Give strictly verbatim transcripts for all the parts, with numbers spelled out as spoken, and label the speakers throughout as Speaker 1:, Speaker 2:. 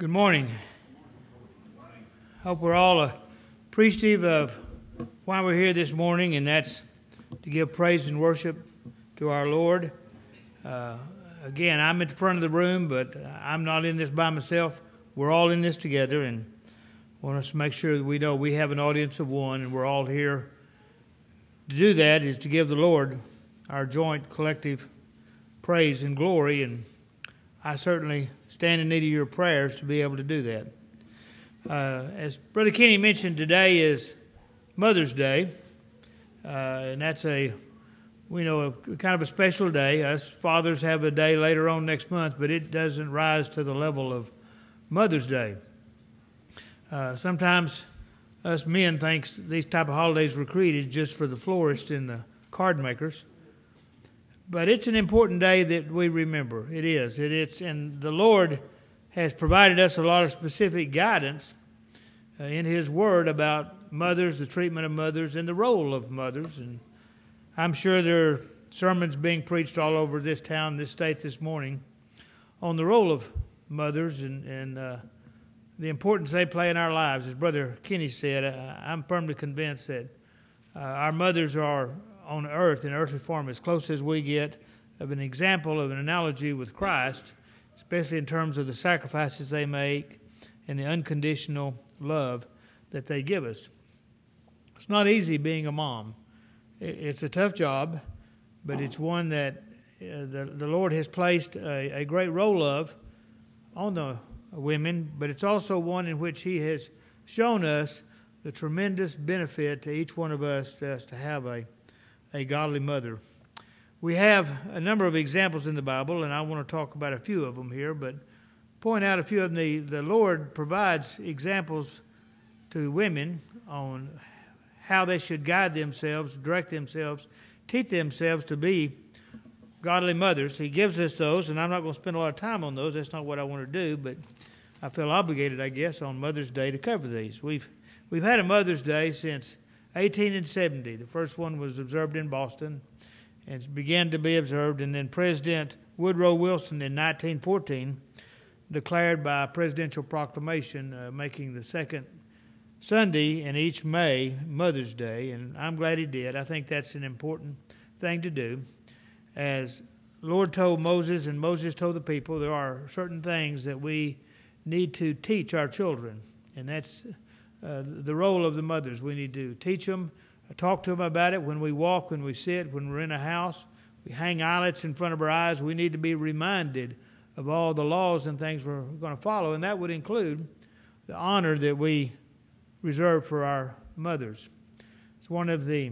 Speaker 1: Good morning. Hope we're all appreciative of why we're here this morning, and that's to give praise and worship to our Lord. Uh, again, I'm at the front of the room, but I'm not in this by myself. We're all in this together, and I want us to make sure that we know we have an audience of one, and we're all here. To do that is to give the Lord our joint collective praise and glory, and I certainly stand in need of your prayers to be able to do that. Uh, as Brother Kenny mentioned, today is Mother's Day, uh, and that's a, we know, a, kind of a special day. Us fathers have a day later on next month, but it doesn't rise to the level of Mother's Day. Uh, sometimes us men think these type of holidays were created just for the florists and the card makers. But it's an important day that we remember. It is. It, it's, and the Lord has provided us a lot of specific guidance uh, in His Word about mothers, the treatment of mothers, and the role of mothers. And I'm sure there are sermons being preached all over this town, this state this morning on the role of mothers and, and uh, the importance they play in our lives. As Brother Kenny said, uh, I'm firmly convinced that uh, our mothers are on earth, in earthly form, as close as we get of an example of an analogy with Christ, especially in terms of the sacrifices they make and the unconditional love that they give us. It's not easy being a mom. It's a tough job, but it's one that uh, the, the Lord has placed a, a great role of on the women, but it's also one in which He has shown us the tremendous benefit to each one of us to, us to have a a godly mother. We have a number of examples in the Bible, and I want to talk about a few of them here, but point out a few of them. The, the Lord provides examples to women on how they should guide themselves, direct themselves, teach themselves to be godly mothers. He gives us those, and I'm not going to spend a lot of time on those. That's not what I want to do, but I feel obligated, I guess, on Mother's Day to cover these. We've we've had a Mother's Day since eighteen seventy. The first one was observed in Boston and began to be observed, and then President Woodrow Wilson in nineteen fourteen declared by presidential proclamation uh, making the second Sunday in each May Mother's Day, and I'm glad he did. I think that's an important thing to do. As the Lord told Moses and Moses told the people, there are certain things that we need to teach our children, and that's Uh, the role of the mothers. We need to teach them, talk to them about it when we walk, when we sit, when we're in a house. We hang eyelets in front of our eyes. We need to be reminded of all the laws and things we're going to follow, and that would include the honor that we reserve for our mothers. It's one of the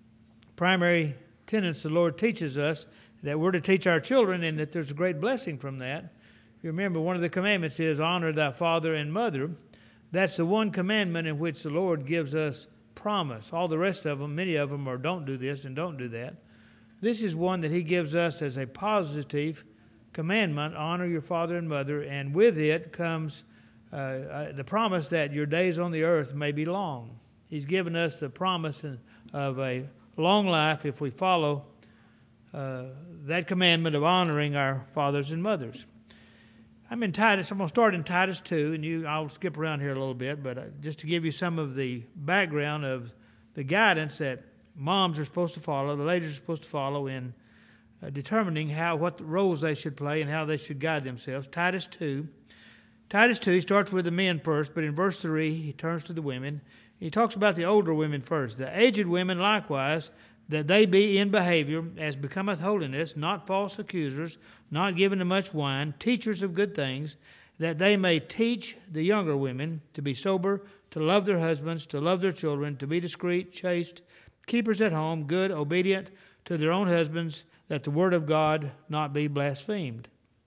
Speaker 1: primary tenets the Lord teaches us, that we're to teach our children, and that there's a great blessing from that. If you remember, one of the commandments is honor thy father and mother. That's the one commandment in which the Lord gives us promise. All the rest of them, many of them are don't do this and don't do that. This is one that He gives us as a positive commandment, honor your father and mother, and with it comes uh, uh, the promise that your days on the earth may be long. He's given us the promise of a long life if we follow uh, that commandment of honoring our fathers and mothers. I'm in Titus. I'm going to start in Titus two, and you, I'll skip around here a little bit, but just to give you some of the background of the guidance that moms are supposed to follow, the ladies are supposed to follow in uh, determining how what roles they should play and how they should guide themselves. Titus two. Titus two starts with the men first, but in verse three he turns to the women. He talks about the older women first. The aged women likewise, that they be in behavior as becometh holiness, not false accusers, not given to much wine, teachers of good things, that they may teach the younger women to be sober, to love their husbands, to love their children, to be discreet, chaste, keepers at home, good, obedient to their own husbands, that the word of God not be blasphemed.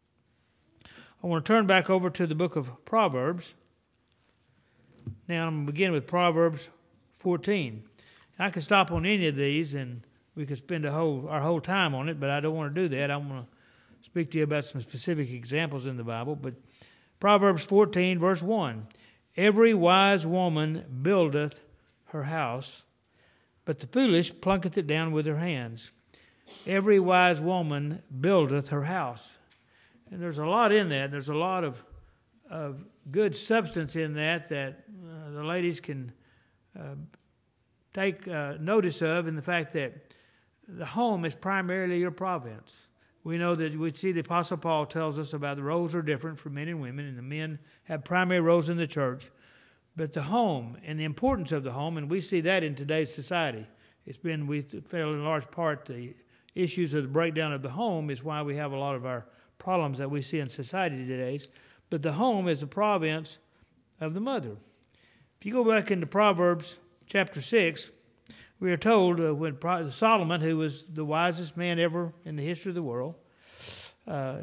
Speaker 1: I want to turn back over to the book of Proverbs. Now I'm going to begin with Proverbs fourteen. I could stop on any of these, and we could spend a whole, our whole time on it, but I don't want to do that. I want to speak to you about some specific examples in the Bible. But Proverbs fourteen, verse one, every wise woman buildeth her house, but the foolish plucketh it down with her hands. Every wise woman buildeth her house. And there's a lot in that. There's a lot of of good substance in that that uh, the ladies can uh, take uh, notice of, in the fact that the home is primarily your province. We know that we see the Apostle Paul tells us about the roles are different for men and women, and the men have primary roles in the church. But the home and the importance of the home, and we see that in today's society. It's been, we feel in large part, the issues of the breakdown of the home is why we have a lot of our problems that we see in society today. But the home is the province of the mother. If you go back into Proverbs chapter six, we are told uh, when Solomon, who was the wisest man ever in the history of the world, uh,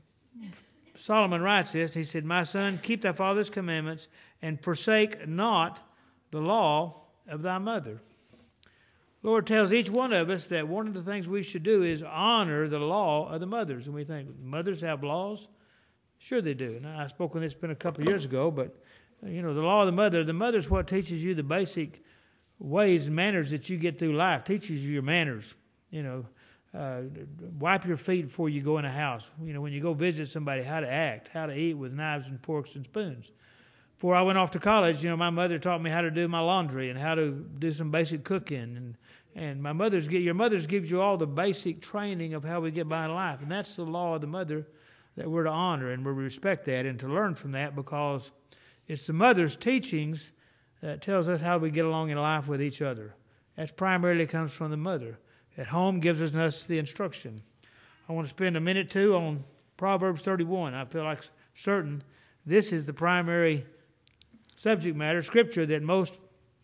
Speaker 1: Solomon writes this. He said, "My son, keep thy father's commandments and forsake not the law of thy mother." The Lord tells each one of us that one of the things we should do is honor the law of the mothers. And we think, mothers have laws? Sure they do. And I spoke on this been a couple of years ago, but, you know, the law of the mother, the mother is what teaches you the basic ways and manners that you get through life, teaches you your manners. You know, uh, wipe your feet before you go in a house. You know, when you go visit somebody, how to act, how to eat with knives and forks and spoons. Before I went off to college, you know, my mother taught me how to do my laundry and how to do some basic cooking. And, and my mother's, your mother's gives you all the basic training of how we get by in life. And that's the law of the mother that we're to honor, and we respect that and to learn from that, because it's the mother's teachings that tells us how we get along in life with each other. That primarily comes from the mother. At home gives us the instruction. I want to spend a minute, too, on Proverbs thirty-one. I feel like certain this is the primary subject matter, scripture, that most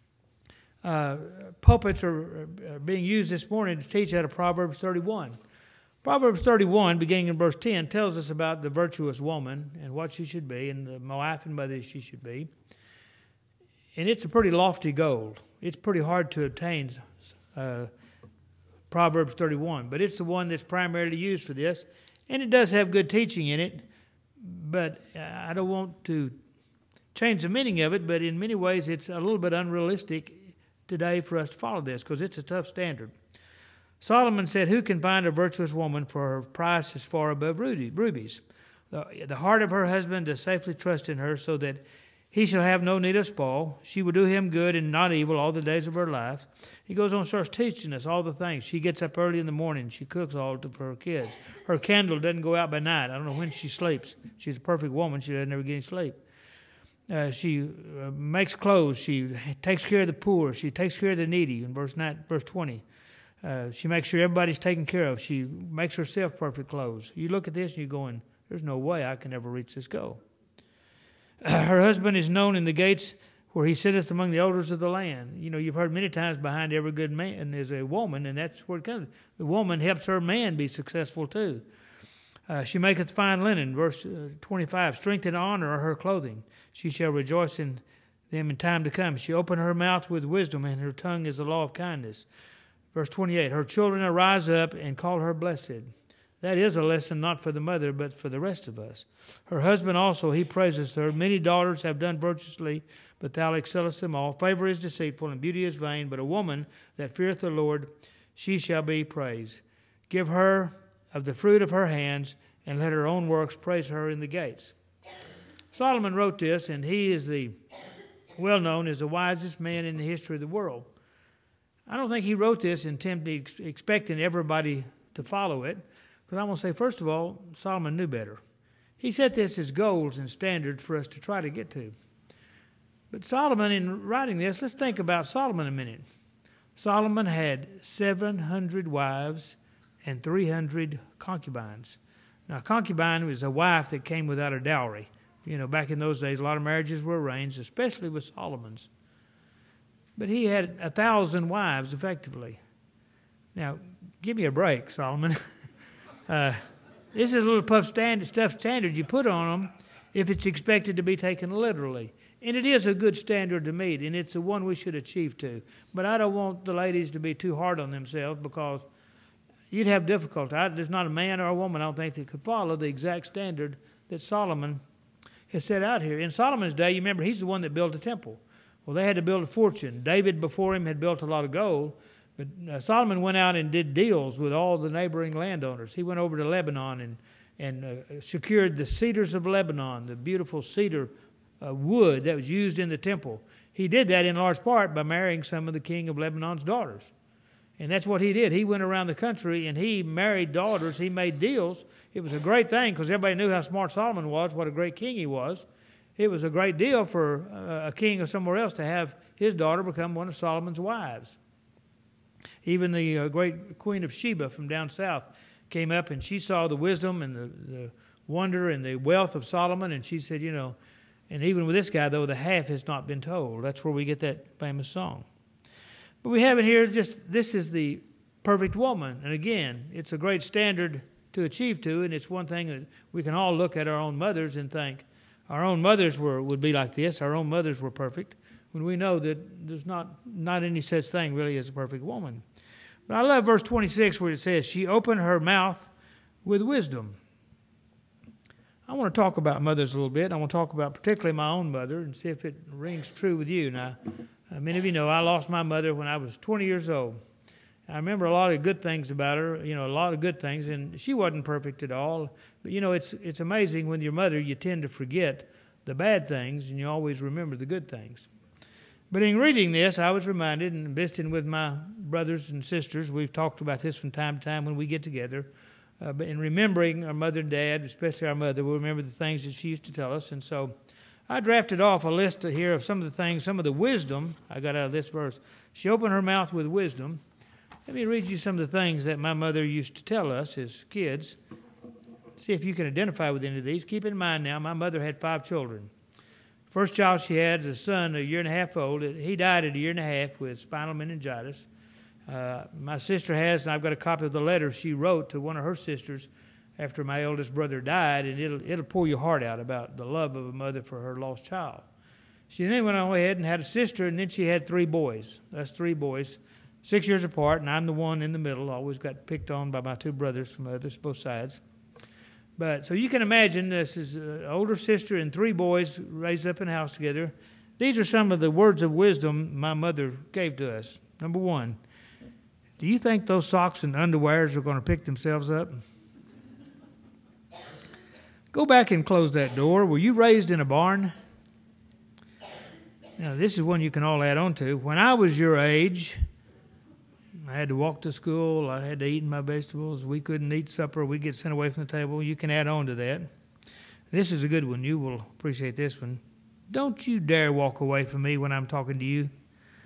Speaker 1: uh, pulpits are, are being used this morning to teach out of Proverbs thirty-one. Proverbs thirty-one, beginning in verse ten, tells us about the virtuous woman and what she should be, and the wife and mother she should be. And it's a pretty lofty goal. It's pretty hard to obtain, uh, Proverbs thirty-one, but it's the one that's primarily used for this, and it does have good teaching in it, but I don't want to change the meaning of it, but in many ways it's a little bit unrealistic today for us to follow this, because it's a tough standard. Solomon said, "Who can find a virtuous woman, for her price is far above rubies? The, the heart of her husband does safely trust in her, so that he shall have no need of spoil. She will do him good and not evil all the days of her life." He goes on and starts teaching us all the things. She gets up early in the morning. She cooks all for her kids. Her candle doesn't go out by night. I don't know when she sleeps. She's a perfect woman. She doesn't ever get any sleep. Uh, she uh, makes clothes. She takes care of the poor. She takes care of the needy in verse nine, verse twenty. Uh, she makes sure everybody's taken care of. She makes herself perfect clothes. You look at this and you're going, there's no way I can ever reach this goal. Her husband is known in the gates where he sitteth among the elders of the land. You know, you've heard many times behind every good man is a woman, and that's where it comes. The woman helps her man be successful too. Uh, she maketh fine linen, verse uh, twenty-five. Strength and honor are her clothing. She shall rejoice in them in time to come. She opened her mouth with wisdom, and her tongue is the law of kindness. Verse twenty-eight. Her children arise up and call her blessed. That is a lesson not for the mother, but for the rest of us. Her husband also, he praises her. Many daughters have done virtuously, but thou excellest them all. Favor is deceitful, and beauty is vain, but a woman that feareth the Lord, she shall be praised. Give her of the fruit of her hands, and let her own works praise her in the gates. Solomon wrote this, and he is the well known as the wisest man in the history of the world. I don't think he wrote this intending, expecting everybody to follow it. Because I want to say, first of all, Solomon knew better. He set this as goals and standards for us to try to get to. But Solomon, in writing this, let's think about Solomon a minute. Solomon had seven hundred wives and three hundred concubines. Now, a concubine was a wife that came without a dowry. You know, back in those days, a lot of marriages were arranged, especially with Solomon's. But he had a thousand wives, effectively. Now, give me a break, Solomon. Uh, this is a little puff standard, stuff standard you put on them if it's expected to be taken literally. And it is a good standard to meet, and it's the one we should achieve to. But I don't want the ladies to be too hard on themselves, because you'd have difficulty. I, there's not a man or a woman, I don't think, that could follow the exact standard that Solomon has set out here. In Solomon's day, you remember, he's the one that built the temple. Well, they had to build a fortune. David before him had built a lot of gold. But uh, Solomon went out and did deals with all the neighboring landowners. He went over to Lebanon and, and uh, secured the cedars of Lebanon, the beautiful cedar uh, wood that was used in the temple. He did that in large part by marrying some of the king of Lebanon's daughters. And that's what he did. He went around the country and he married daughters. He made deals. It was a great thing because everybody knew how smart Solomon was, what a great king he was. It was a great deal for a king of somewhere else to have his daughter become one of Solomon's wives. Even the uh, great Queen of Sheba from down south came up and she saw the wisdom and the, the wonder and the wealth of Solomon, and she said, you know, and even with this guy, though, the half has not been told. That's where we get that famous song. But we have in here just, this is the perfect woman. And again, it's a great standard to achieve to, and it's one thing that we can all look at our own mothers and think, our own mothers were would be like this, our own mothers were perfect, when we know that there's not, not any such thing really as a perfect woman. But I love verse twenty-six where it says, she opened her mouth with wisdom. I want to talk about mothers a little bit. I want to talk about particularly my own mother and see if it rings true with you. Now, uh, many of you know I lost my mother when I was twenty years old. I remember a lot of good things about her, you know, a lot of good things, and she wasn't perfect at all. But, you know, it's it's amazing when your mother, you tend to forget the bad things, and you always remember the good things. But in reading this, I was reminded, and visiting with my brothers and sisters, we've talked about this from time to time when we get together, uh, but in remembering our mother and dad, especially our mother, we'll remember the things that she used to tell us. And so I drafted off a list here of some of the things, some of the wisdom I got out of this verse. She opened her mouth with wisdom. Let me read you some of the things that my mother used to tell us as kids. See if you can identify with any of these. Keep in mind now, my mother had five children. First child she had is a son, a year and a half old. He died at a year and a half with spinal meningitis. Uh, my sister has, and I've got a copy of the letter she wrote to one of her sisters after my eldest brother died, and it'll it'll pour your heart out about the love of a mother for her lost child. She then went on ahead and had a sister, and then she had three boys. That's three boys, six years apart, and I'm the one in the middle. I always got picked on by my two brothers from others, both sides. But so you can imagine this is an older sister and three boys raised up in a house together. These are some of the words of wisdom my mother gave to us. Number one, do you think those socks and underwears are going to pick themselves up? Go back and close that door. Were you raised in a barn? Now, this is one you can all add on to. When I was your age, I had to walk to school. I had to eat my vegetables. We couldn't eat supper. We'd get sent away from the table. You can add on to that. This is a good one. You will appreciate this one. Don't you dare walk away from me when I'm talking to you.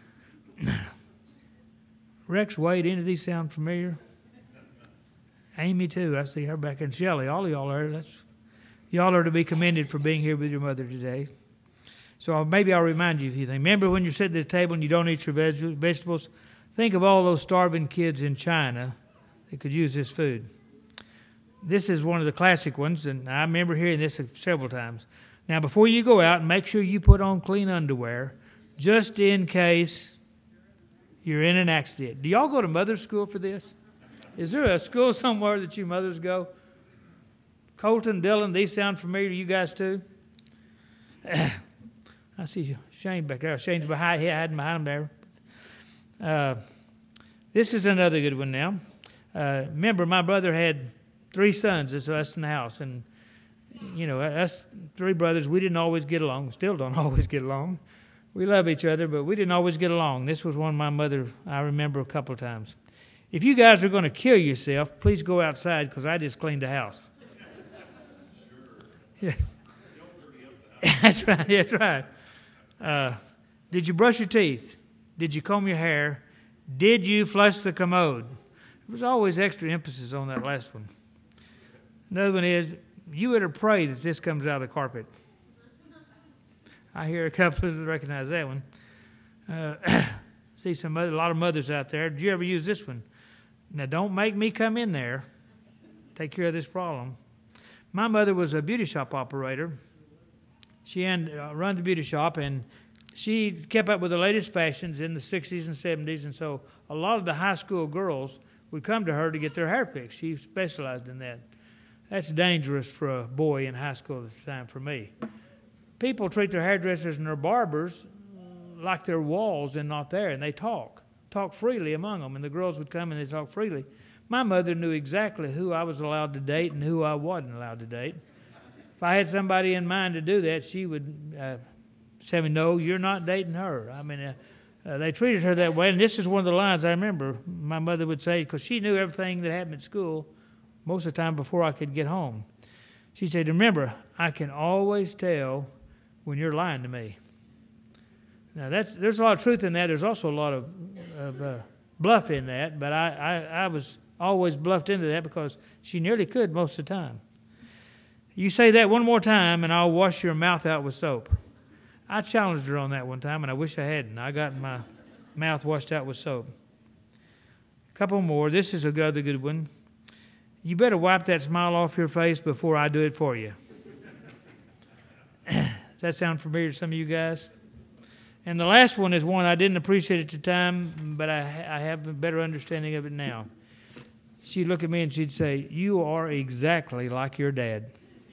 Speaker 1: Rex, Wade, any of these sound familiar? Amy, too. I see her back in Shelley. All of y'all are. That's, y'all are to be commended for being here with your mother today. So maybe I'll remind you of a few things. Remember when you're sitting at the table and you don't eat your veg- vegetables? Think of all those starving kids in China that could use this food. This is one of the classic ones, and I remember hearing this several times. Now, before you go out, make sure you put on clean underwear, just in case you're in an accident. Do y'all go to mother's school for this? Is there a school somewhere that you mothers go? Colton, Dylan, these sound familiar to you guys too? I see Shane back there. Shane's behind, hiding behind him there. Uh, this is another good one now. Uh, remember, my brother had three sons. It's us in the house. And, you know, us three brothers, we didn't always get along. Still don't always get along. We love each other, but we didn't always get along. This was one my mother, I remember a couple of times. If you guys are going to kill yourself, please go outside because I just cleaned the house. Sure. Yeah. That's right. That's right. Uh, did you brush your teeth? Did you comb your hair? Did you flush the commode? There was always extra emphasis on that last one. Another one is, you better pray that this comes out of the carpet. I hear a couple that recognize that one. Uh, see some other, a lot of mothers out there. Did you ever use this one? Now, don't make me come in there. Take care of this problem. My mother was a beauty shop operator. She had uh, run the beauty shop, and she kept up with the latest fashions in the sixties and seventies, and so a lot of the high school girls would come to her to get their hair fixed. She specialized in that. That's dangerous for a boy in high school at the time for me. People treat their hairdressers and their barbers like they're walls and not there, and they talk, talk freely among them, and the girls would come and they talk freely. My mother knew exactly who I was allowed to date and who I wasn't allowed to date. If I had somebody in mind to do that, she would uh, say, no, you're not dating her. I mean, uh, uh, they treated her that way. And this is one of the lines I remember my mother would say, because she knew everything that happened at school most of the time before I could get home. She said, remember, I can always tell when you're lying to me. Now, that's there's a lot of truth in that. There's also a lot of, of uh, bluff in that, but I, I, I was always bluffed into that because she nearly could most of the time. You say that one more time, and I'll wash your mouth out with soap. I challenged her on that one time, and I wish I hadn't. I got my mouth washed out with soap. A couple more. This is another good one. You better wipe that smile off your face before I do it for you. Does that sound familiar to some of you guys? And the last one is one I didn't appreciate at the time, but I, I have a better understanding of it now. She'd look at me and she'd say, you are exactly like your dad.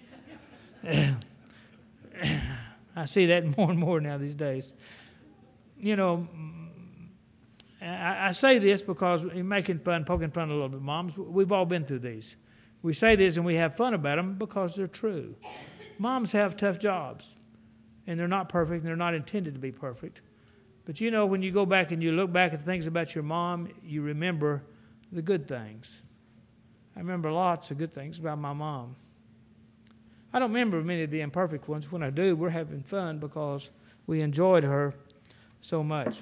Speaker 1: I see that more and more now these days. You know, I, I say this because we're making fun, poking fun a little bit, moms. We've all been through these. We say this and we have fun about them because they're true. Moms have tough jobs, and they're not perfect, and they're not intended to be perfect. But you know, when you go back and you look back at the things about your mom, you remember the good things. I remember lots of good things about my mom. I don't remember many of the imperfect ones. When I do, we're having fun because we enjoyed her so much.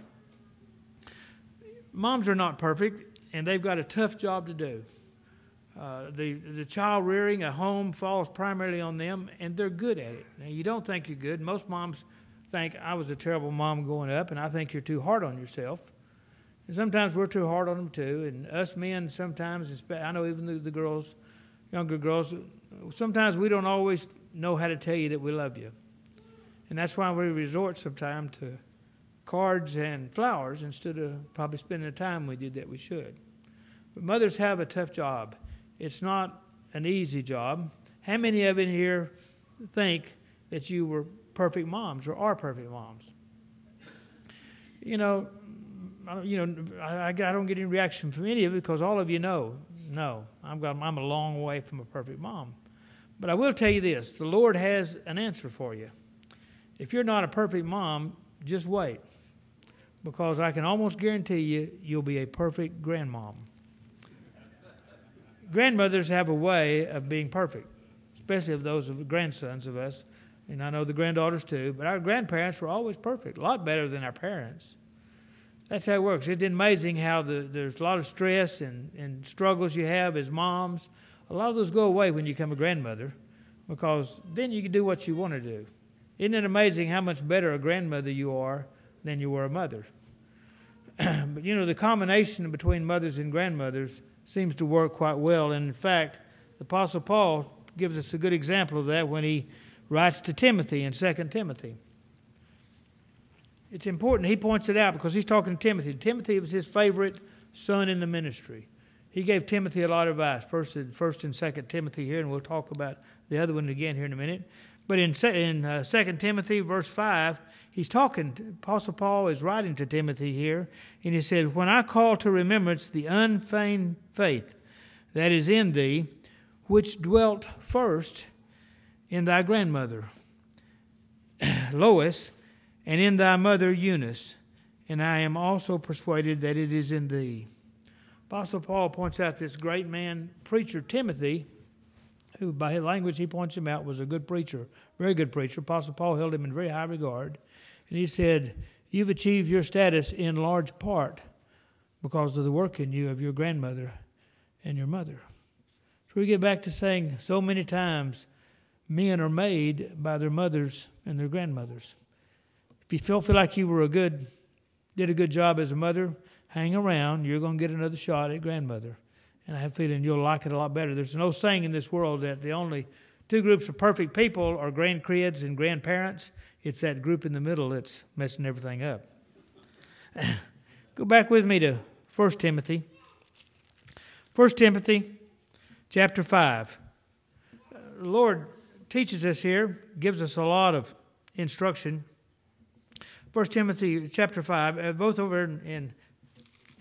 Speaker 1: Moms are not perfect, and they've got a tough job to do. Uh, the, the child rearing a home falls primarily on them, and they're good at it. Now, you don't think you're good. Most moms think, I was a terrible mom growing up, and I think you're too hard on yourself. And sometimes we're too hard on them, too. And us men sometimes, I know even the, the girls, younger girls, sometimes we don't always know how to tell you that we love you. And that's why we resort sometimes to cards and flowers instead of probably spending the time we did that we should. But mothers have a tough job. It's not an easy job. How many of you in here think that you were perfect moms or are perfect moms? You know, I don't, you know, I, I don't get any reaction from any of it because all of you know, no, I'm, got, I'm a long way from a perfect mom. But I will tell you this, the Lord has an answer for you. If you're not a perfect mom, just wait. Because I can almost guarantee you, you'll be a perfect grandmom. Grandmothers have a way of being perfect, especially of those of the grandsons of us. And I know the granddaughters too. But our grandparents were always perfect, a lot better than our parents. That's how it works. It's amazing how the, there's a lot of stress and, and struggles you have as moms. A lot of those go away when you become a grandmother because then you can do what you want to do. Isn't it amazing how much better a grandmother you are than you were a mother? But, you know, the combination between mothers and grandmothers seems to work quite well. And, in fact, the Apostle Paul gives us a good example of that when he writes to Timothy in Second Timothy. It's important. He points it out because he's talking to Timothy. Timothy was his favorite son in the ministry. He gave Timothy a lot of advice, first and, first and Second Timothy here, and we'll talk about the other one again here in a minute. But in, in uh, Second Timothy, verse five, he's talking, Apostle Paul is writing to Timothy here, and he said, when I call to remembrance the unfeigned faith that is in thee, which dwelt first in thy grandmother, Lois, and in thy mother Eunice, and I am also persuaded that it is in thee. Apostle Paul points out this great man, preacher Timothy, who by his language he points him out was a good preacher, very good preacher. Apostle Paul held him in very high regard. And he said, you've achieved your status in large part because of the work in you of your grandmother and your mother. So we get back to saying so many times, men are made by their mothers and their grandmothers. If you feel, feel like you were a good, did a good job as a mother, hang around. You're going to get another shot at grandmother. And I have a feeling you'll like it a lot better. There's no saying in this world that the only two groups of perfect people are grandkids and grandparents. It's that group in the middle that's messing everything up. Go back with me to First Timothy. First Timothy chapter five. The Lord teaches us here, gives us a lot of instruction. First Timothy chapter five, both over in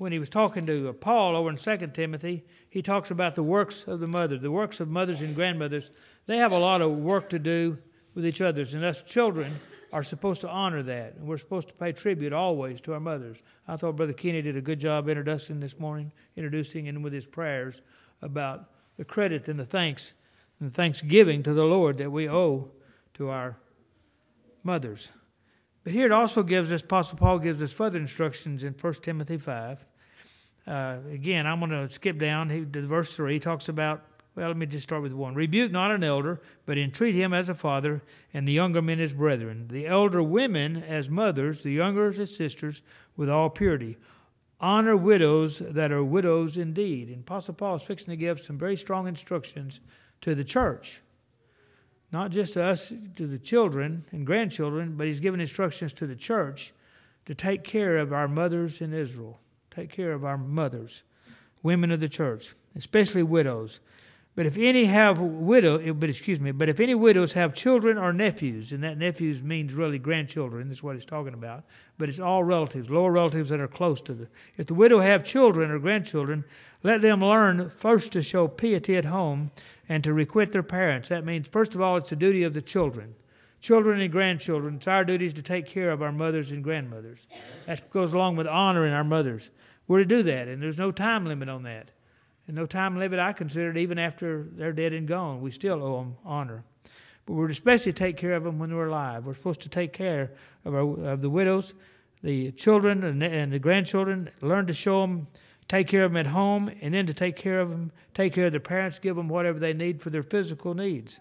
Speaker 1: when he was talking to Paul over in Second Timothy, he talks about the works of the mother. The works of mothers and grandmothers, they have a lot of work to do with each other. And us children are supposed to honor that. And we're supposed to pay tribute always to our mothers. I thought Brother Kenny did a good job introducing this morning, introducing and with his prayers about the credit and the thanks and the thanksgiving to the Lord that we owe to our mothers. But here it also gives us, Apostle Paul gives us further instructions in First Timothy five. Uh, again, I'm going to skip down he, to verse three. He talks about, well, let me just start with one. Rebuke not an elder, but entreat him as a father, and the younger men as brethren. The elder women as mothers, the younger as sisters, with all purity. Honor widows that are widows indeed. And Apostle Paul is fixing to give some very strong instructions to the church. Not just to us, to the children and grandchildren, but he's giving instructions to the church to take care of our mothers in Israel. Take care of our mothers, women of the church, especially widows. But if any have widow, but excuse me, but if any widows have children or nephews, and that nephews means really grandchildren, that's what he's talking about, but it's all relatives, lower relatives that are close to the. If the widow have children or grandchildren, let them learn first to show piety at home and to requite their parents. That means, first of all, it's the duty of the children. Children and grandchildren, it's our duties to take care of our mothers and grandmothers. That goes along with honoring our mothers. We're to do that, and there's no time limit on that. And no time limit, I consider it, even after they're dead and gone. We still owe them honor. But we're especially to take care of them when they're alive. We're supposed to take care of, our, of the widows, the children, and the, and the grandchildren, learn to show them, take care of them at home, and then to take care of them, take care of their parents, give them whatever they need for their physical needs.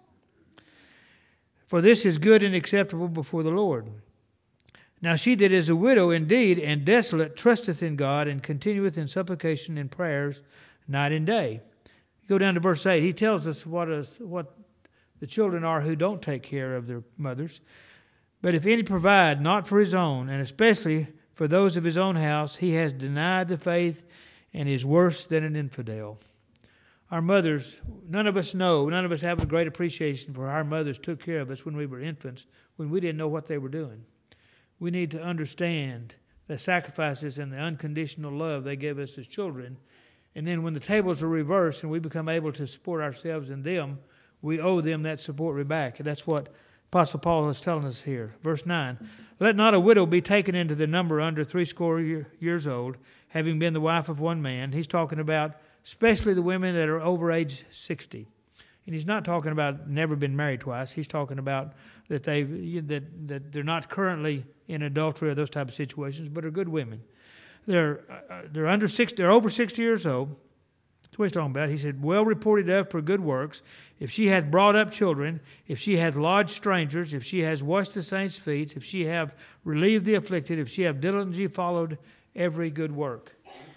Speaker 1: For this is good and acceptable before the Lord. Now she that is a widow indeed and desolate trusteth in God and continueth in supplication and prayers night and day. Go down to verse eight. He tells us what is, what the children are who don't take care of their mothers. But if any provide not for his own, and especially for those of his own house, he has denied the faith and is worse than an infidel. Our mothers, none of us know, none of us have a great appreciation for how our mothers took care of us when we were infants, when we didn't know what they were doing. We need to understand the sacrifices and the unconditional love they gave us as children. And then when the tables are reversed and we become able to support ourselves and them, we owe them that support back. And that's what Apostle Paul is telling us here. Verse nine, let not a widow be taken into the number under threescore years old, having been the wife of one man. He's talking about especially the women that are over age sixty. And he's not talking about never been married twice. He's talking about that they that that they're not currently in adultery or those type of situations, but are good women. They're uh, they're under six. They're over sixty years old. That's what he's talking about. He said, well reported of for good works, if she hath brought up children, if she hath lodged strangers, if she has washed the saints' feet, if she have relieved the afflicted, if she have diligently followed every good work.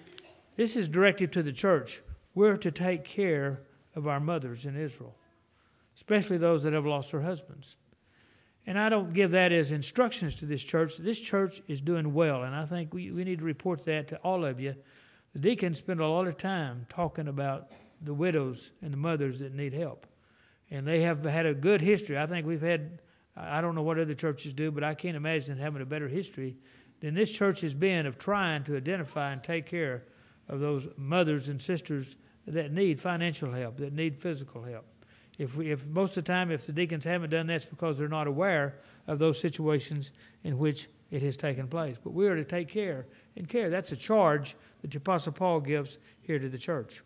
Speaker 1: This is directed to the church. We're to take care of our mothers in Israel, especially those that have lost their husbands. And I don't give that as instructions to this church. This church is doing well, and I think we, we need to report that to all of you. The deacons spend a lot of time talking about the widows and the mothers that need help. And they have had a good history. I think we've had, I don't know what other churches do, but I can't imagine having a better history than this church has been of trying to identify and take care of those mothers and sisters that need financial help, that need physical help. If we, if most of the time, if the deacons haven't done that, it's because they're not aware of those situations in which it has taken place. But we are to take care and care. That's a charge that the Apostle Paul gives here to the church.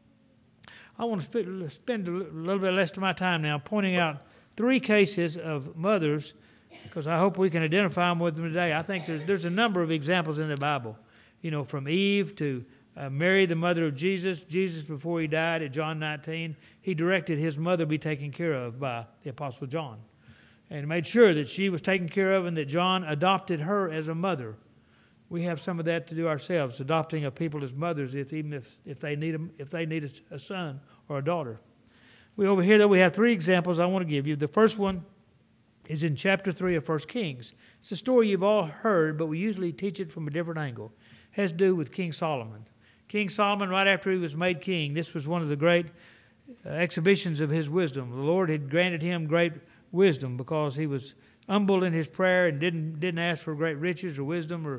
Speaker 1: I want to spend a little bit less of my time now pointing out three cases of mothers, because I hope we can identify them with them today. I think there's there's a number of examples in the Bible, you know, from Eve to Uh, Mary, the mother of Jesus. Jesus, before he died at John nineteen, he directed his mother be taken care of by the Apostle John and made sure that she was taken care of and that John adopted her as a mother. We have some of that to do ourselves, adopting of people as mothers, if even if, if they need a, if they need a, a son or a daughter. We over here, though, we have three examples I want to give you. The first one is in chapter three of First Kings. It's a story you've all heard, but we usually teach it from a different angle. It has to do with King Solomon. King Solomon, right after he was made king, this was one of the great uh, exhibitions of his wisdom. The Lord had granted him great wisdom because he was humble in his prayer and didn't didn't ask for great riches or wisdom or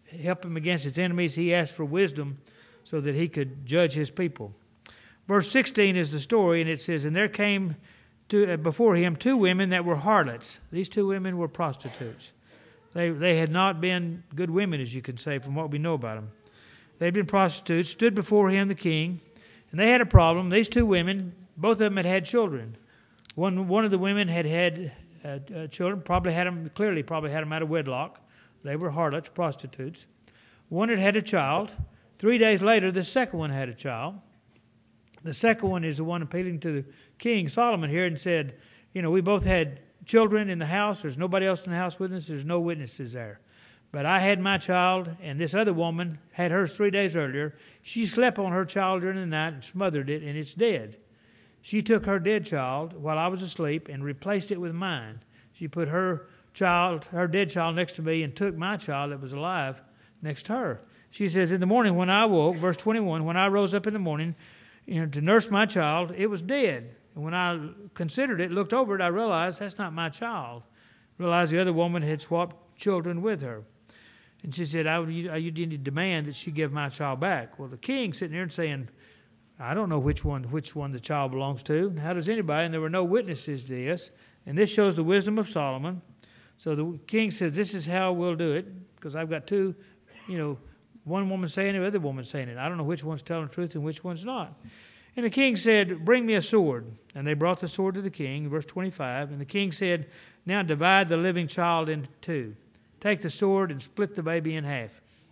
Speaker 1: help him against his enemies. He asked for wisdom so that he could judge his people. Verse sixteen is the story, and it says, and there came to, uh, before him two women that were harlots. These two women were prostitutes. They, they had not been good women, as you can say, from what we know about them. They'd been prostitutes, stood before him, the king, and they had a problem. These two women, both of them had had children. One, one of the women had had uh, uh, children, probably had them, clearly probably had them out of wedlock. They were harlots, prostitutes. One had had a child. Three days later, the second one had a child. The second one is the one appealing to the king, Solomon, here, and said, you know, we both had children in the house. There's nobody else in the house with us. There's no witnesses there. But I had my child, and this other woman had hers three days earlier. She slept on her child during the night and smothered it, and it's dead. She took her dead child while I was asleep and replaced it with mine. She put her child, her dead child next to me, and took my child that was alive next to her. She says, in the morning when I awoke, verse twenty-one, when I rose up in the morning, you know, to nurse my child, it was dead. And when I considered it, looked over it, I realized that's not my child. Realized the other woman had swapped children with her. And she said, I would, you, you need to demand that she give my child back. Well, the king sitting there and saying, I don't know which one which one the child belongs to. How does anybody? And there were no witnesses to this. And this shows the wisdom of Solomon. So the king says, this is how we'll do it, because I've got two, you know, one woman saying it, the other woman saying it. I don't know which one's telling the truth and which one's not. And the king said, bring me a sword. And they brought the sword to the king, verse twenty-five. And the king said, now divide the living child in two. Take the sword and split the baby in half.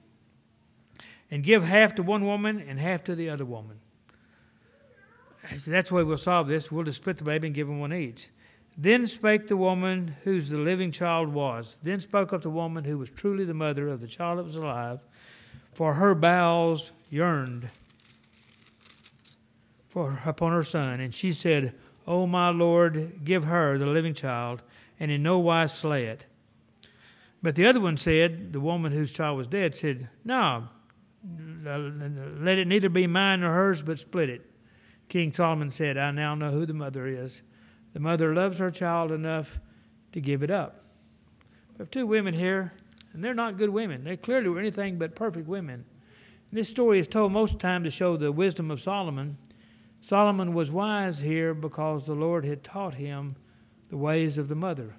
Speaker 1: And give half to one woman and half to the other woman. So that's the way we'll solve this. We'll just split the baby and give them one each. Then spake the woman whose the living child was. Then spoke up the woman who was truly the mother of the child that was alive, for her bowels yearned for upon her son. And she said, O my Lord, give her the living child, and in no wise slay it. But the other one said, the woman whose child was dead, said, no, let it neither be mine nor hers, but split it. King Solomon said, I now know who the mother is. The mother loves her child enough to give it up. We have two women here, and they're not good women. They clearly were anything but perfect women. And this story is told most of the time to show the wisdom of Solomon. Solomon was wise here because the Lord had taught him the ways of the mother.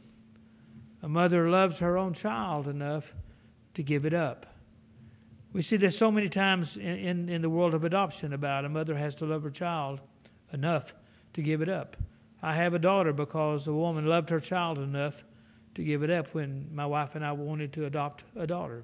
Speaker 1: A mother loves her own child enough to give it up. We see this so many times in, in, in the world of adoption about a mother has to love her child enough to give it up. I have a daughter because the woman loved her child enough to give it up when my wife and I wanted to adopt a daughter.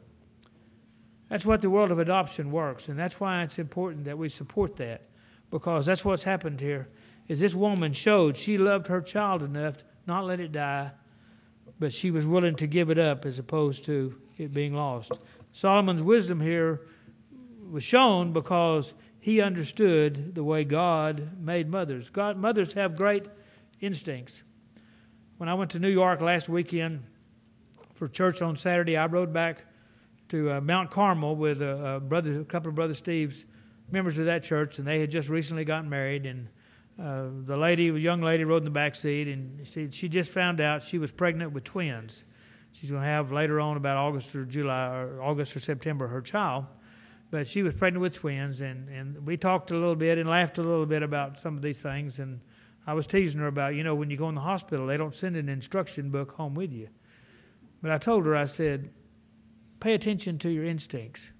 Speaker 1: That's what the world of adoption works, and that's why it's important that we support that, because that's what's happened here, is this woman showed she loved her child enough to not let it die, but she was willing to give it up as opposed to it being lost. Solomon's wisdom here was shown because he understood the way God made mothers. God, mothers have great instincts. When I went to New York last weekend for church on Saturday, I rode back to uh, Mount Carmel with a, a brother, a couple of Brother Steve's members of that church, and they had just recently gotten married. And uh, the lady, a young lady, rode in the back seat, and she, she just found out she was pregnant with twins. She's going to have later on, about August or July, or August or September, her child. But she was pregnant with twins, and, and we talked a little bit and laughed a little bit about some of these things. And I was teasing her about, you know, when you go in the hospital, they don't send an instruction book home with you. But I told her, I said, pay attention to your instincts.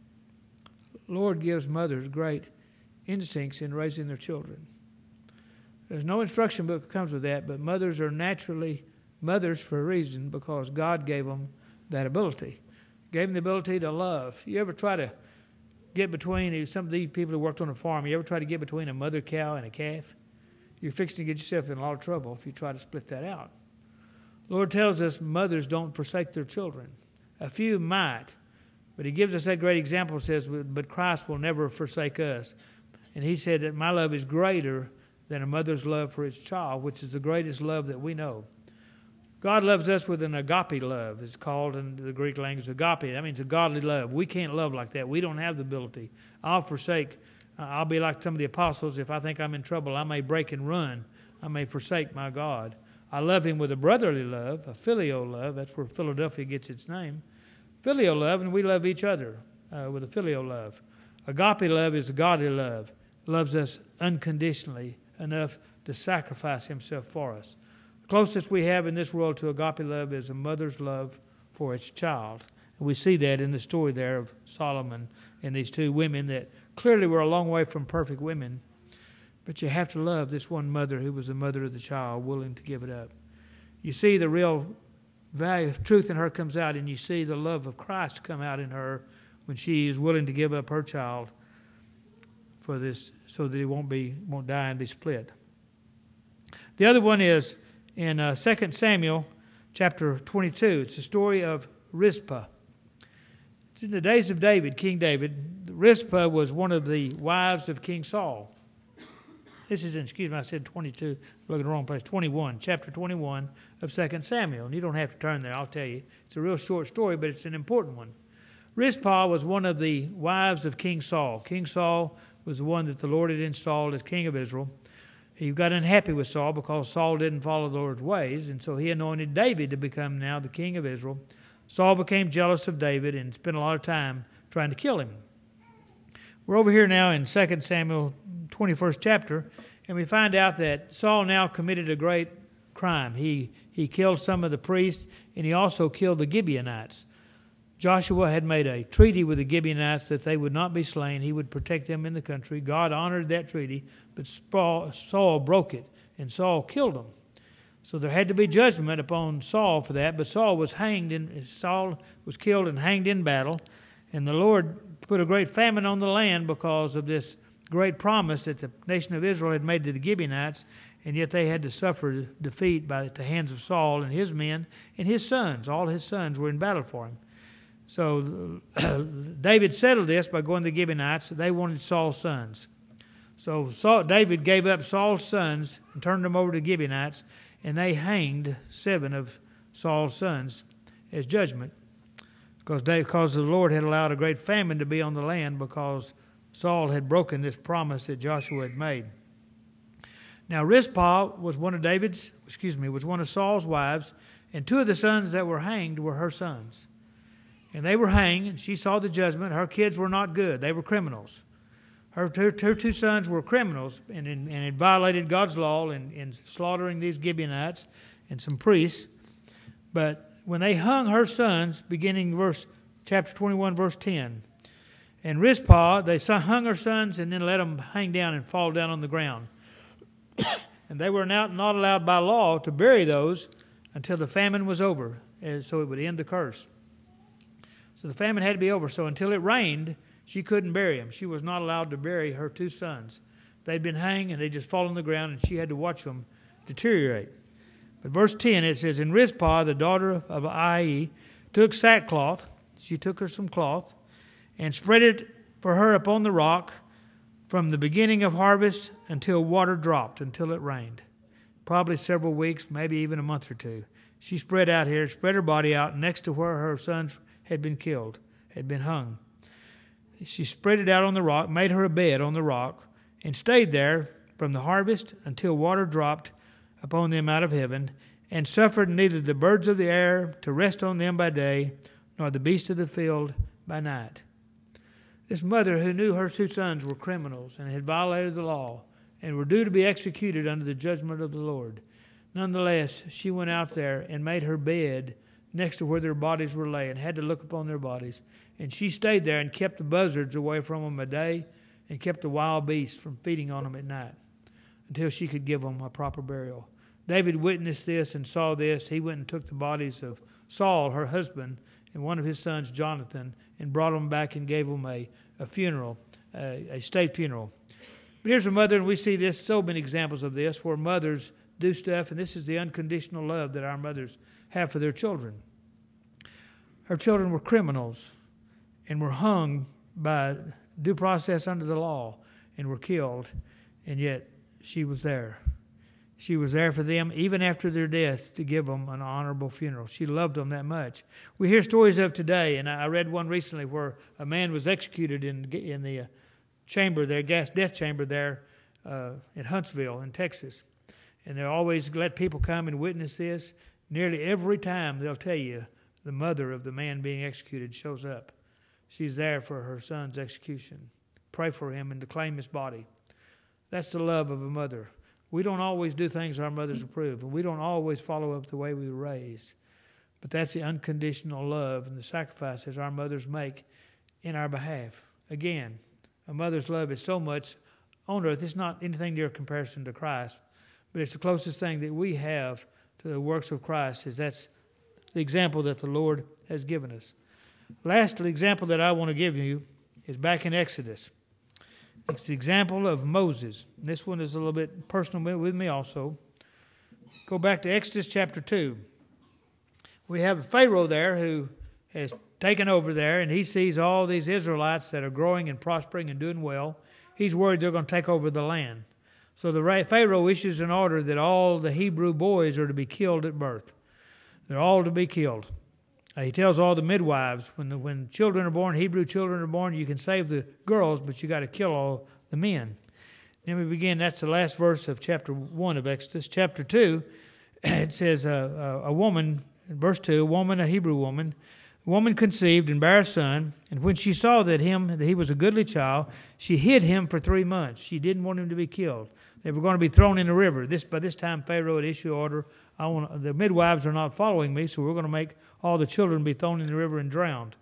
Speaker 1: Lord gives mothers great instincts in raising their children. There's no instruction book that comes with that, but mothers are naturally mothers for a reason, because God gave them that ability. Gave them the ability to love. You ever try to get between, some of these people who worked on a farm, you ever try to get between a mother cow and a calf? You're fixing to get yourself in a lot of trouble if you try to split that out. The Lord tells us mothers don't forsake their children. A few might, but he gives us that great example, says, but Christ will never forsake us. And he said that my love is greater than a mother's love for its child, which is the greatest love that we know. God loves us with an agape love. It's called in the Greek language agape. That means a godly love. We can't love like that. We don't have the ability. I'll forsake. I'll be like some of the apostles. If I think I'm in trouble, I may break and run. I may forsake my God. I love him with a brotherly love, a filial love. That's where Philadelphia gets its name. filial love, and we love each other uh, with a filial love. Agape love is a godly love. Loves us unconditionally enough to sacrifice himself for us. The closest we have in this world to agape love is a mother's love for its child. And we see that in the story there of Solomon and these two women that clearly were a long way from perfect women. But you have to love this one mother who was the mother of the child, willing to give it up. You see the real value of truth in her comes out, and you see the love of Christ come out in her when she is willing to give up her child for this, so that he won't be won't die and be split. The other one is in uh, Second Samuel chapter twenty-two. It's the story of Rizpah. It's in the days of David, King David. Rizpah was one of the wives of King Saul. This is in, excuse me, I said twenty-two, look at the wrong place, twenty-one, chapter twenty-one of Second Samuel. And you don't have to turn there, I'll tell you. It's a real short story, but it's an important one. Rizpah was one of the wives of King Saul. King Saul was the one that the Lord had installed as king of Israel. He got unhappy with Saul because Saul didn't follow the Lord's ways, and so he anointed David to become now the king of Israel. Saul became jealous of David and spent a lot of time trying to kill him. We're over here now in Second Samuel twenty-first chapter, and we find out that Saul now committed a great crime. He, he killed some of the priests, and he also killed the Gibeonites. Joshua had made a treaty with the Gibeonites that they would not be slain. He would protect them in the country. God honored that treaty, but Saul broke it, and Saul killed him. So there had to be judgment upon Saul for that, but Saul was hanged in, Saul was killed and hanged in battle, and the Lord put a great famine on the land because of this great promise that the nation of Israel had made to the Gibeonites, and yet they had to suffer defeat by the hands of Saul and his men and his sons. All his sons were in battle for him. So uh, David settled this by going to the Gibeonites. They wanted Saul's sons. So Saul, David gave up Saul's sons and turned them over to the Gibeonites, and they hanged seven of Saul's sons as judgment because, they, because the Lord had allowed a great famine to be on the land because Saul had broken this promise that Joshua had made. Now Rizpah was one of David's, excuse me, was one of Saul's wives, and two of the sons that were hanged were her sons. And they were hanged, and she saw the judgment. Her kids were not good. They were criminals. Her, her, her two sons were criminals and, and, and had violated God's law in, in slaughtering these Gibeonites and some priests. But when they hung her sons, beginning verse chapter twenty-one, verse ten, and Rizpah, they hung her sons and then let them hang down and fall down on the ground. And they were not, not allowed by law to bury those until the famine was over, so it would end the curse. So the famine had to be over. So until it rained, she couldn't bury them. She was not allowed to bury her two sons. They'd been hanged and they'd just fall on the ground, and she had to watch them deteriorate. But verse ten, it says, And Rizpah, the daughter of Ai, took sackcloth. She took her some cloth and spread it for her upon the rock from the beginning of harvest until water dropped, until it rained. Probably several weeks, maybe even a month or two. She spread out here, spread her body out next to where her sons had been killed, had been hung. She spread it out on the rock, made her a bed on the rock, and stayed there from the harvest until water dropped upon them out of heaven, and suffered neither the birds of the air to rest on them by day, nor the beasts of the field by night. This mother who knew her two sons were criminals and had violated the law and were due to be executed under the judgment of the Lord, nonetheless, she went out there and made her bed next to where their bodies were laying, had to look upon their bodies. And she stayed there and kept the buzzards away from them a day and kept the wild beasts from feeding on them at night until she could give them a proper burial. David witnessed this and saw this. He went and took the bodies of Saul, her husband, and one of his sons, Jonathan, and brought them back and gave them a, a funeral, a, a state funeral. But here's a mother, and we see this, so many examples of this, where mothers do stuff, and this is the unconditional love that our mothers have for their children. Her children were criminals and were hung by due process under the law and were killed, and yet she was there. She was there for them even after their death to give them an honorable funeral. She loved them that much. We hear stories of today, and I read one recently where a man was executed in in the chamber there, gas death chamber there uh, in Huntsville in Texas. And they always let people come and witness this. Nearly every time they'll tell you the mother of the man being executed, shows up. She's there for her son's execution. Pray for him and to claim his body. That's the love of a mother. We don't always do things our mothers approve, and we don't always follow up the way we were raised. But that's the unconditional love and the sacrifices our mothers make in our behalf. Again, a mother's love is so much on earth. It's not anything near comparison to Christ, but it's the closest thing that we have to the works of Christ, is that's the example that the Lord has given us. Last example that I want to give you is back in Exodus. It's the example of Moses. And this one is a little bit personal with me also. Go back to Exodus chapter two. We have Pharaoh there who has taken over there, and he sees all these Israelites that are growing and prospering and doing well. He's worried they're going to take over the land. So the Pharaoh issues an order that all the Hebrew boys are to be killed at birth. They're all to be killed. Uh, he tells all the midwives, when the, when children are born, Hebrew children are born, you can save the girls, but you got to kill all the men. Then we begin, that's the last verse of chapter one of Exodus. Chapter two, it says, uh, a, a woman, in verse two, a woman, a Hebrew woman, a woman conceived and bare a son, and when she saw that him, that he was a goodly child, she hid him for three months. She didn't want him to be killed. They were going to be thrown in the river. This by this time, Pharaoh had issued order, I want the midwives are not following me, so we're going to make all the children be thrown in the river and drowned.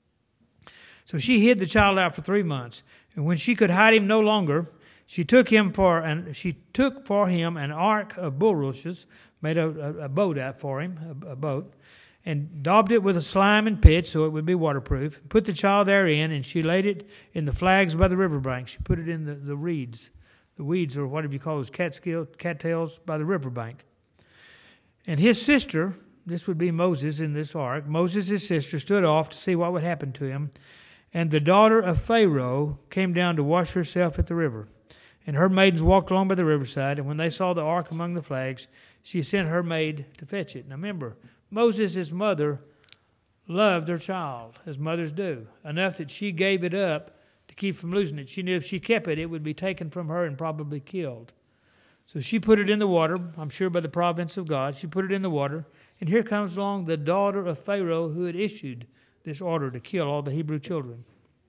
Speaker 1: So she hid the child out for three months, and when she could hide him no longer, she took him for and she took for him an ark of bulrushes, made a, a, a boat out for him, a, a boat, and daubed it with a slime and pitch so it would be waterproof. Put the child therein, and she laid it in the flags by the riverbank. She put it in the, the reeds. The weeds, or whatever you call those, catskill, cattails by the riverbank. And his sister, this would be Moses in this ark, Moses' sister stood off to see what would happen to him. And the daughter of Pharaoh came down to wash herself at the river. And her maidens walked along by the riverside, and when they saw the ark among the flags, she sent her maid to fetch it. Now remember, Moses' mother loved her child, as mothers do, enough that she gave it up to keep from losing it. She knew if she kept it, it would be taken from her and probably killed. So she put it in the water, I'm sure by the providence of God. She put it in the water, and here comes along the daughter of Pharaoh who had issued this order to kill all the Hebrew children.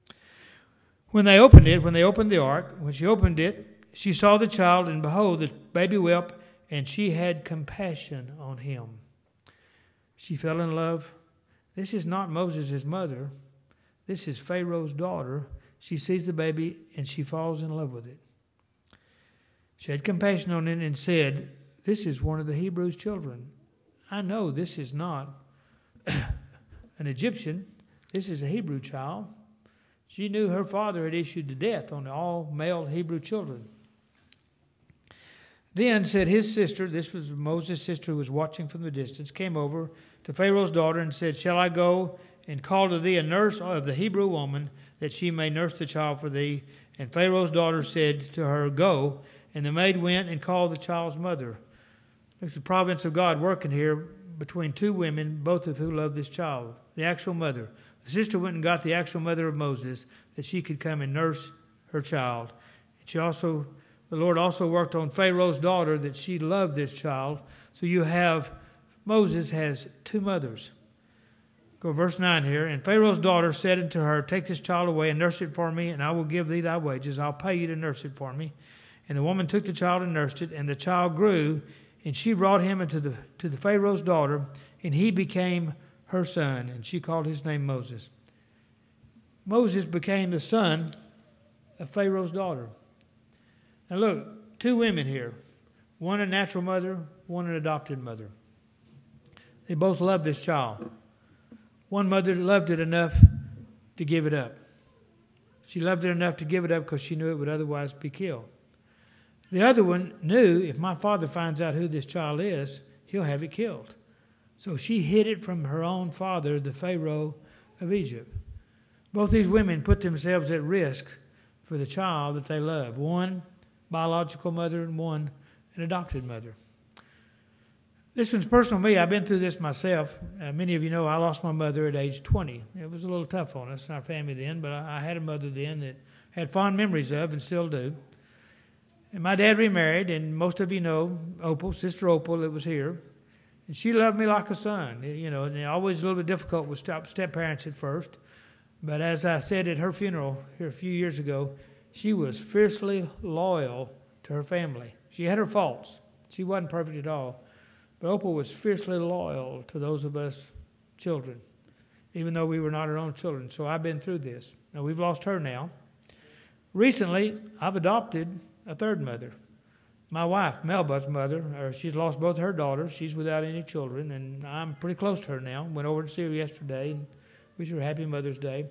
Speaker 1: When they opened it, when they opened the ark, when she opened it, she saw the child, and behold, the baby wept, and she had compassion on him. She fell in love. This is not Moses' mother. This is Pharaoh's daughter. She sees the baby, and she falls in love with it. She had compassion on it and said, this is one of the Hebrews' children. I know this is not an Egyptian. This is a Hebrew child. She knew her father had issued to death on all male Hebrew children. Then said his sister, this was Moses' sister who was watching from the distance, came over to Pharaoh's daughter and said, shall I go and call to thee a nurse of the Hebrew woman, that she may nurse the child for thee? And Pharaoh's daughter said to her, go. And the maid went and called the child's mother. It's the providence of God working here between two women, both of who loved this child, the actual mother. The sister went and got the actual mother of Moses, that she could come and nurse her child. And she also, the Lord also worked on Pharaoh's daughter, that she loved this child. So you have, Moses has two mothers. Go verse nine here. And Pharaoh's daughter said unto her, take this child away and nurse it for me, and I will give thee thy wages. I'll pay you to nurse it for me. And the woman took the child and nursed it, and the child grew, and she brought him into the to the Pharaoh's daughter, and he became her son, and she called his name Moses. Moses became the son of Pharaoh's daughter. Now look, two women here, one a natural mother, one an adopted mother. They both loved this child. One mother loved it enough to give it up. She loved it enough to give it up because she knew it would otherwise be killed. The other one knew, if my father finds out who this child is, he'll have it killed. So she hid it from her own father, the Pharaoh of Egypt. Both these women put themselves at risk for the child that they love. One biological mother and one an adopted mother. This one's personal to me. I've been through this myself. Uh, many of you know I lost my mother at age twenty. It was a little tough on us in our family then, but I, I had a mother then that I had fond memories of and still do. And my dad remarried, and most of you know Opal, Sister Opal, that was here. And she loved me like a son, you know, and always a little bit difficult with step parents at first. But as I said at her funeral here a few years ago, she was fiercely loyal to her family. She had her faults. She wasn't perfect at all. But Opal was fiercely loyal to those of us children, even though we were not her own children. So I've been through this. Now, we've lost her now. Recently, I've adopted a third mother. My wife, Melba's mother, or she's lost both her daughters. She's without any children, and I'm pretty close to her now. Went over to see her yesterday, and wish her a happy Mother's Day.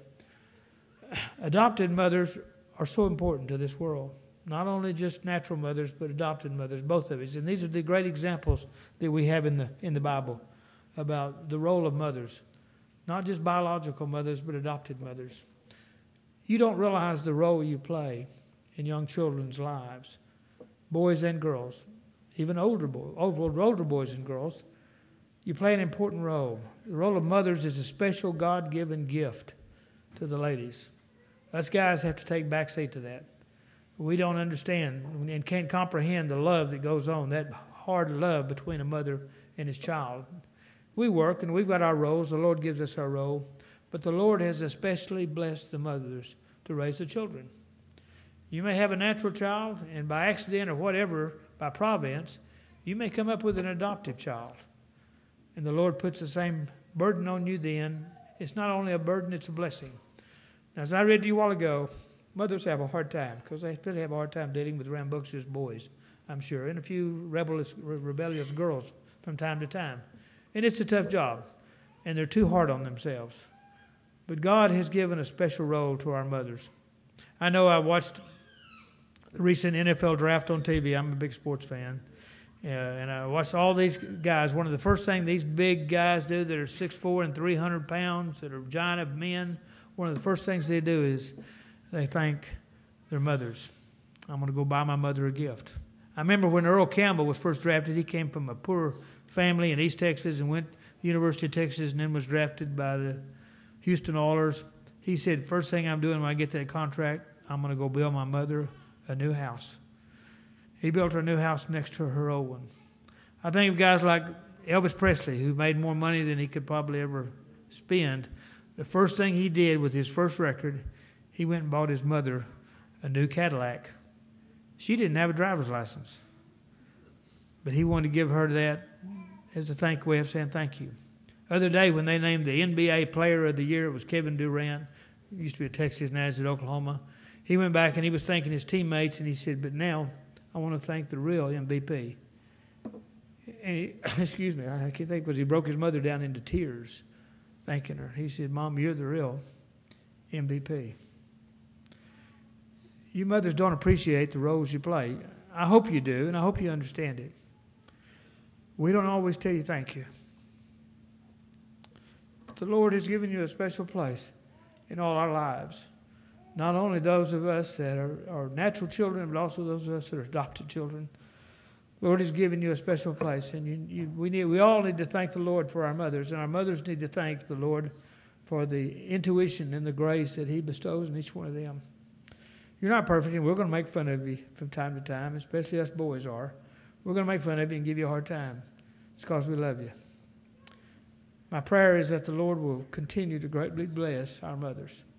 Speaker 1: Adopted mothers are so important to this world. Not only just natural mothers, but adopted mothers, both of us. And these are the great examples that we have in the in the Bible about the role of mothers. Not just biological mothers, but adopted mothers. You don't realize the role you play in young children's lives, boys and girls, even older boys, older, older boys and girls. You play an important role. The role of mothers is a special God-given gift to the ladies. Us guys have to take backseat to that. We don't understand and can't comprehend the love that goes on, that hard love between a mother and his child. We work, and we've got our roles. The Lord gives us our role. But the Lord has especially blessed the mothers to raise the children. You may have a natural child, and by accident or whatever, by providence, you may come up with an adoptive child. And the Lord puts the same burden on you then. It's not only a burden, it's a blessing. Now, as I read to you a while ago, mothers have a hard time because they really have a hard time dealing with rambunctious boys, I'm sure, and a few rebellious, rebellious girls from time to time. And it's a tough job, and they're too hard on themselves. But God has given a special role to our mothers. I know I watched the recent N F L draft on T V. I'm a big sports fan. Uh, and I watched all these guys. One of the first things these big guys do that are six foot four and three hundred pounds, that are giant of men, one of the first things they do is they thank their mothers. I'm going to go buy my mother a gift. I remember when Earl Campbell was first drafted, he came from a poor family in East Texas and went to the University of Texas and then was drafted by the Houston Oilers. He said, first thing I'm doing when I get that contract, I'm going to go build my mother a new house. He built her a new house next to her old one. I think of guys like Elvis Presley, who made more money than he could probably ever spend. The first thing he did with his first record, he went and bought his mother a new Cadillac. She didn't have a driver's license, but he wanted to give her that as a thank way of saying thank you. Other day when they named the N B A Player of the Year, it was Kevin Durant. He used to be at Texas, now he's at Oklahoma. He went back and he was thanking his teammates, and he said, but now I want to thank the real M V P. And he, excuse me, I can't think, because he broke his mother down into tears thanking her. He said, Mom, you're the real M V P. You mothers don't appreciate the roles you play. I hope you do, and I hope you understand it. We don't always tell you thank you. But the Lord has given you a special place in all our lives. Not only those of us that are, are natural children, but also those of us that are adopted children. The Lord has given you a special place, and you, you, we need, we all need to thank the Lord for our mothers, and our mothers need to thank the Lord for the intuition and the grace that He bestows in each one of them. You're not perfect, and we're going to make fun of you from time to time, especially us boys are. We're going to make fun of you and give you a hard time. It's because we love you. My prayer is that the Lord will continue to greatly bless our mothers.